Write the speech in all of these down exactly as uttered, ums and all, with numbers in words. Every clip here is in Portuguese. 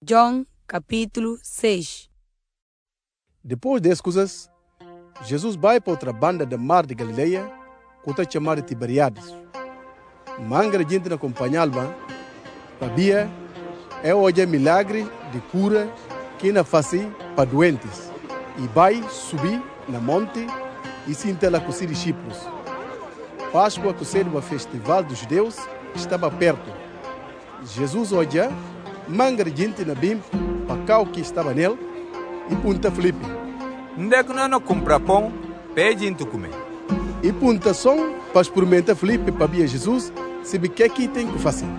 João capítulo seis. Depois dessas coisas, Jesus vai para outra banda da mar de Galileia, que está chamada Tiberiades. Manga de gente acompanhava, sabia, é hoje milagre de cura que na faz para doentes. E vai subir na monte e se instala com os discípulos. Páscoa, que seria o festival dos judeus, estava perto. Jesus olha, manga de gente na bim, para cá o que estava nele, e punta Filipe. Onde é que nós não compra pão, pede gente comer? E punta som para experimentar Filipe para ver Jesus, se o que é que tem que fazer.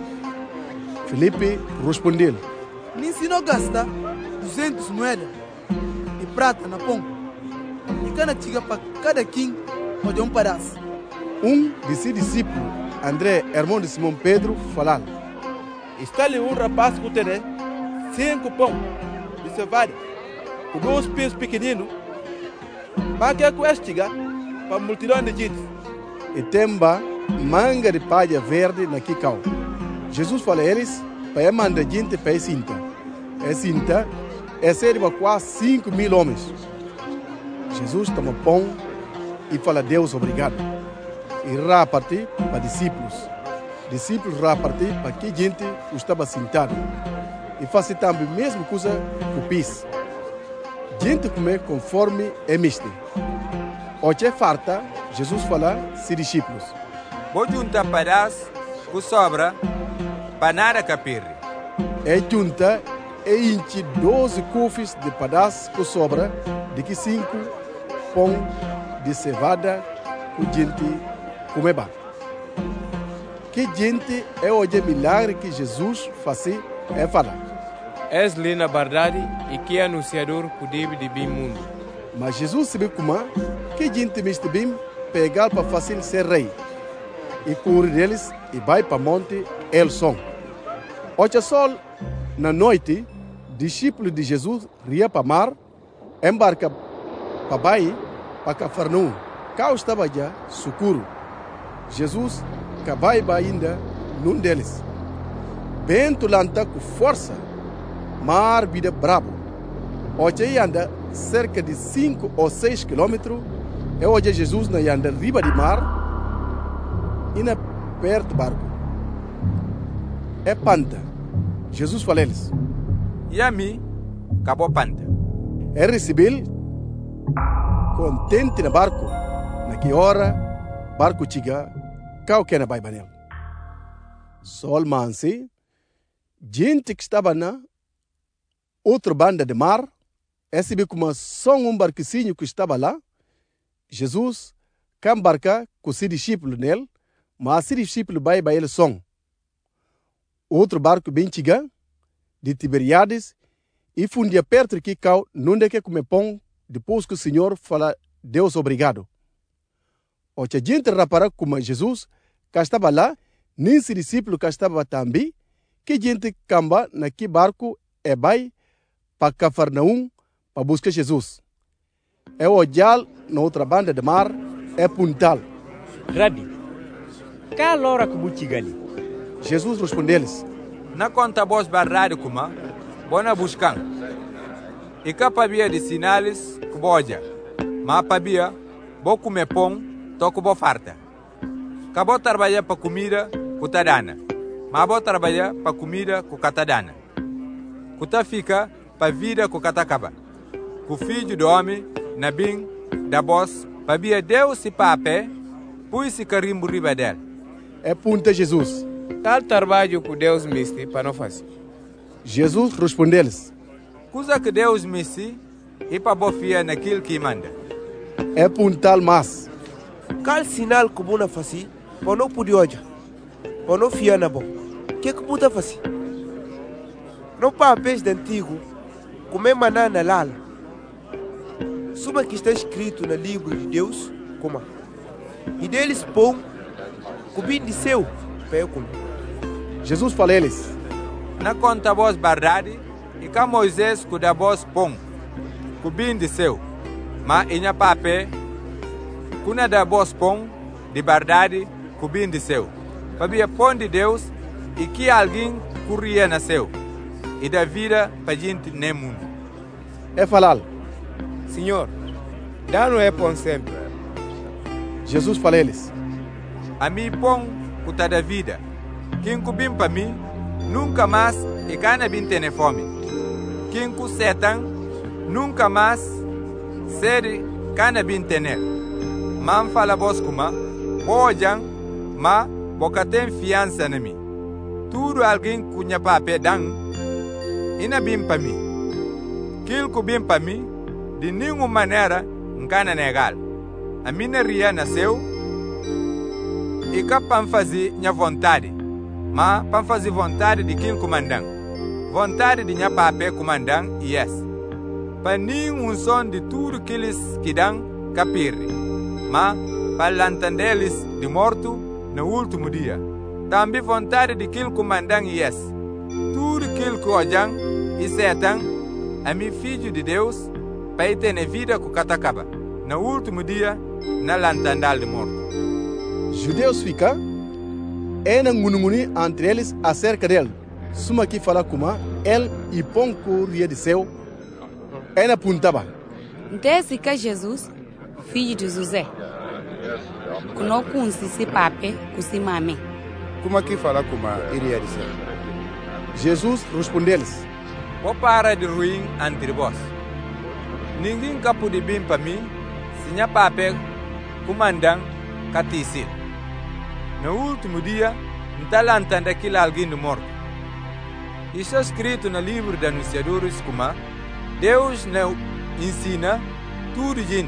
Filipe respondeu: Me ensinou a gastar duzentas moedas de prata na pão. E cada chega para cada quem ou um pedaço. Um de seus discípulos, André, irmão de Simão Pedro, falou: Está ali um rapaz que tem cinco pão de cevada, com dois pés pequeninos, mas que é que chega para a multidão de gente. E temba manga de palha verde na quicau. Jesus fala a eles para mandar gente para a cinta. A cinta é serve quase cinco mil homens. Jesus toma pão e fala a Deus obrigado. E repartir para discípulos. Discípulos repartir para que gente estava sentado. E faz também a mesma coisa com o pis. Gente comer conforme é misto. Hoje é farta, Jesus fala a seus discípulos: Vou juntar pedaços que sobra para nada capir. É junta e enche doze cofres de pedaços que sobra de que cinco pão de cevada que gente comeba. Que gente é hoje milagre que Jesus faz é falar. És li na verdade e que anunciador poder de bem mundo. Mas Jesus sabe como que gente miste bem pegar para fazer ser rei. E corre deles e vai para monte El Som. Hoje sol na noite, discípulo de Jesus ria para mar, embarca para Bai, para Cafarnaum. Cá estava já socorro. Jesus vai ainda num deles. Vento lanta com força, mar vida brabo. Hoje anda cerca de cinco ou seis quilômetros. E hoje Jesus na anda riba de mar e na perto do barco. É panta. Jesus fala a eles: E a mim, acabou panta. É receber contente no barco. Naquela hora, barco chega, cau que na baibanel. Sol manse, gente que estava na outra banda de mar, esse bico como só um barquinho que estava lá. Jesus can embarcar com seu discípulo nele, mas seu discípulo vai para ele som. Outro barco bem chega, de Tiberiades, e fundia perto que cau, não de que comer pão, depois que o Senhor fala Deus obrigado. Hoje a gente repara como Jesus, que estava lá, nem seu discípulo que estava também, que gente camba naquele barco e vai para Cafarnaum para buscar Jesus. É olhar na outra banda de mar, é puntal. Rabi, qual hora que você chega ali? Jesus respondeu-lhes: Na conta vos barrado como, bona buscando. E cá para de sinais que boja, mas para via, vou comer pão, toco vou farta. Acabou trabalhar para comida, que tá dana, mas vou trabalhar para comida que tá dana. Que tá fica para vida que tá acaba. Que o filho do homem, na bem da voz, para via Deus e papé, pois se carimbo riba dela. É punta Jesus. Tal trabalho que Deus me deu para não fazer. Jesus respondeu-lhes: Coisa que Deus me deu e para bofiar naquilo que manda. É puntal mas. Qual sinal que você faz para não poder olhar? Para não fiar na boca? O que é que você faz? Não para peixe de antigo, comer maná na lala. Suma que está escrito no livro de Deus, como? E deles pão, cubim de seu, para eu comer. Jesus fala a eles: Na conta vos verdade, e cá Moisés que dá vos pão, cubim de seu, mas em a papé, cuna da vos pão, de verdade, cubim de seu. Para ver pão de Deus, e que alguém corria nasceu. e da vida para gente nem mundo. É falar. Senhor, dá-nos é pão sempre. Jesus fala a eles. A mim pão que tá da vida. Quem cubim para mim, nunca mais e cana bem ter fome. Quem cu setan, nunca mais sede cana bem ter. Man fala vos kuma, bojang, ma boca tem fiança na mim. Tudo alguém cunha pape dang, ina bim para mim. Quem cubim para mim, de nenhuma maneira, cana negal. A minha ria nasceu e que para fazer minha vontade, mas para fazer vontade de quem comandam. Vontade de minha pape comandam, yes. Para nenhum som de tudo que eles que dão capirre, mas para entender-eles de morto no último dia. Também vontade de quem comandam, yes. Tudo que que ojam e setam, a meu filho de Deus, para ter vida com catacaba. No último dia, na lantandal de morto. Judeus fica é na ngununguni entre eles acerca dele. Suma que fala como ele e ponco ria de céu é na puntaba. Desse que Jesus, filho de José, que não conhece se pape, que se mame. Como que fala como iria de céu? Jesus respondeu-lhes. Vou parar de ruim entre vós. Ninguém capo de bem para mim, se minha pape comandam caticil. No último dia, não está lantando aquilo alguém do morto. Isso é escrito no livro de Anunciadores como Deus não ensina tudo gente.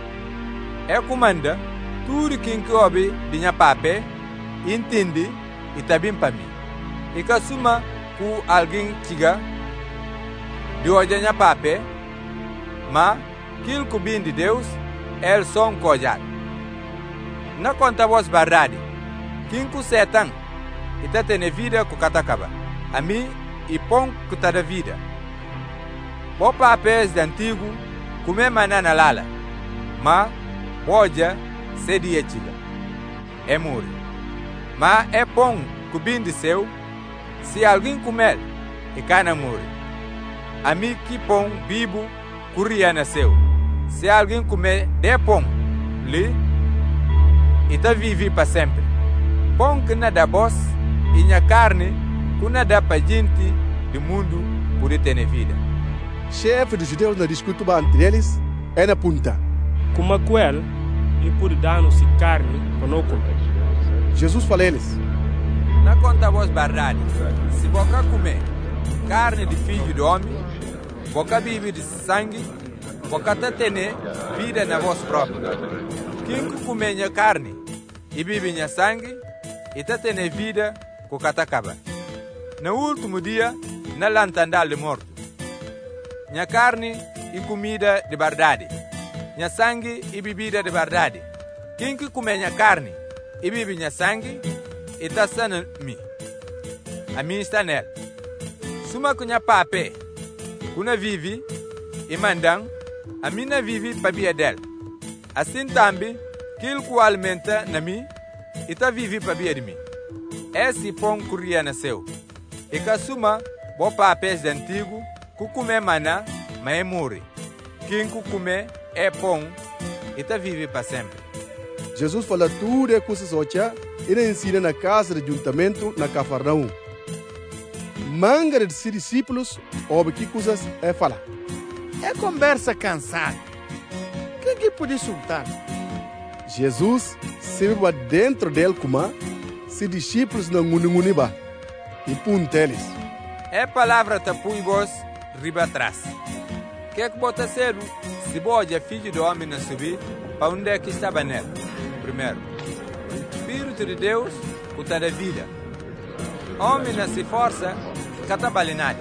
É comanda tudo quem que ouve de minha pape, entende e está bem para mim. E que assuma que alguém chega de hoje minha pape, mas aquilo que vem de Deus é só um cojado. Não conta vos verdade. Quem que setan e está tendo vida com catacaba. A mim e pão que está da vida. Vou papéis de antigo comer manana lala. Mas hoje se dia chega. É morrer. Mas é pão que vem de céu. Se alguém comer e cana morrer. A mim que pão vivo corria nasceu. Se alguém comer de pão lhe e tá vive para sempre. Pão que nada vós e minha carne que nada para gente do mundo por ter vida. Chefe dos judeus na discuta entre eles é na punta. Como aquele, e por dar-nos carne para não comer. Jesus fala a eles. Na conta vos verdade, se boca comer carne de filho do homem, boca vive de sangue, boca tá tene vida na voz própria. Quem que come minha carne e vive minha sangue, e tá tene vida com catacaba. No último dia, na lantandal de morto. Minha carne e comida de verdade. Minha sangue e bebida de verdade. Quem que come minha carne e vive minha sangue, e tá sana mi. A mim está nela. Suma com minha pape, kuna vive e mandam, a mim na vive para via dela. Assim também, aquilo que alimenta na mim, e tá vive para via de mim. Esse pão corria nasceu. E que assuma, bo papéis de antigo, que come maná, mas é morre. Quem que come é pão, e tá vive para sempre. Jesus fala tudo que se socha e ensina na casa de juntamento na Cafarnaum. Manga de seus discípulos ouve que coisas é falar. É conversa cansada. Quem que pode soltar? Jesus se vive dentro dele como se discípulos não mununiba e punta eles. É palavra tapui vos riba atrás. Que que bota cedo se boja filho do homem não subir para onde é que estava nele. Primeiro, Espírito de Deus o tá da vida. Homem não se força, cata balinade.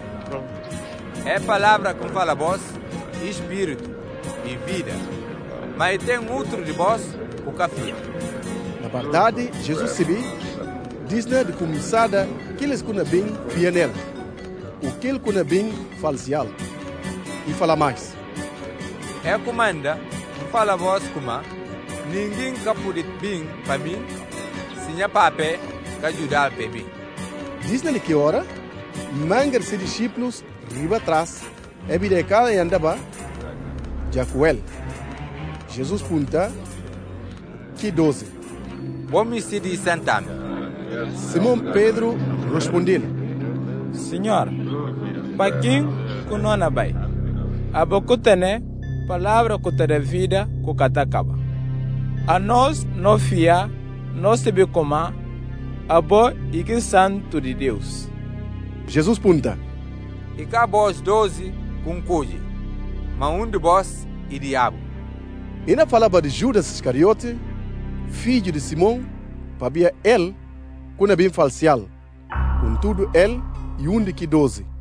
É palavra com fala vós, Espírito e vida. Mas tem outro de vós, o café. Na verdade, Jesus se viu, diz-ne de começada que eles kunna bem via nele. O que ele kunna bem falseá-lo. E fala mais. É comanda, fala vós como, ninguém capode bem para mim, se minha pape que ajudar para mim. Diz-ne que hora, Manger se discípulos riba atrás, e bide cada e andaba, Jacuel. Jesus punta, que doze. Bom me se di sentame. Simão Pedro respondeu, Senhor, para quem que não é bem? A boca tem palavra que te vida que catacaba. A nós não fia, não se vê como a bo e que santo de Deus. Jesus punta, E cá vós doze com cuide. Mas um de vós e diabo. e na falava de Judas Iscariote, filho de Simão, para ele, quando bem falcial, contudo ele e um de que doze.